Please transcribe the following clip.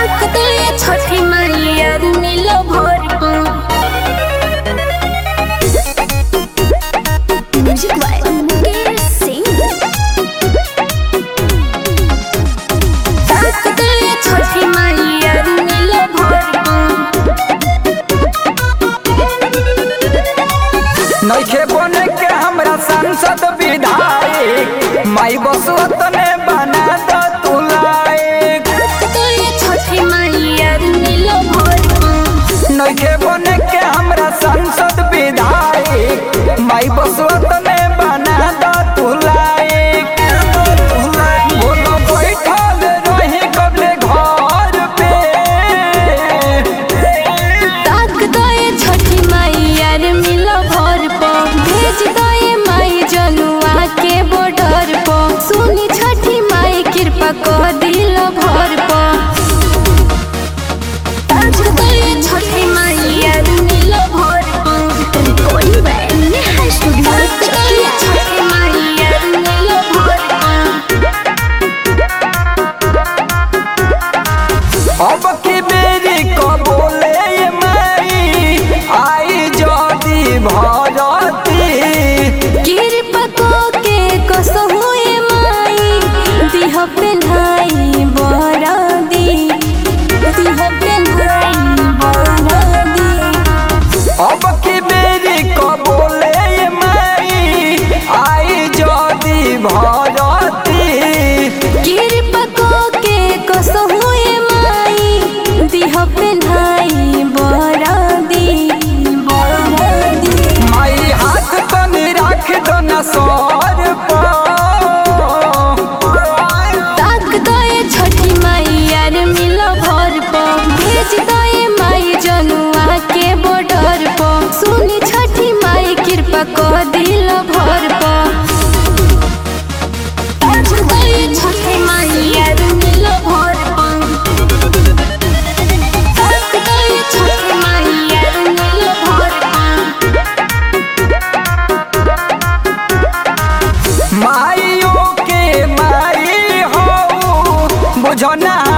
छठी मैया मिलो भोर music by Mukesh Singh. Chhathi Maiya मिलो भोर नइखे बने के हमरा सांसद विधायक माई बसवत ने बना द तू लायक। छठी मैया मिलो भोर नइखे बने के हमरा सांसद विधायक माई बसवत ने बना द तू लायक। बोलो बैठल रही कबले घर पे ताक दए छठी मैया मिलो भोर भेज दए माई जनुआ के बॉर्डर पर सुनी छठी माई कृपा कर दिल भर पर। ताक दए छठी मैया मिलो भोर कोई बैंड है स्टूडियो छठी मैया मिलो भोर। अब की बेरी को बोले ये माई आई जदी भरती कृपा को के कसहु ए माई दिह पेन्हाई बरदी दिह पेन्हाई बरदी। अब की बेरी को बोले ये माई आई जदी भरती कृपा को के कसहु ए माई दिह पेन्हाई बरदी बरदी। माई हाथ तनी राख दो न सर ताक दए छठी मैया मिलो भोर भेज दए माई जनुआ के बॉर्डर पर सुनी छठी माई कृपा कर दिल भर पर। ताक दए छठी मैया मिलो भोर ताक दए छठी मैया मिलो भोर। माइयों के माई हो बुझना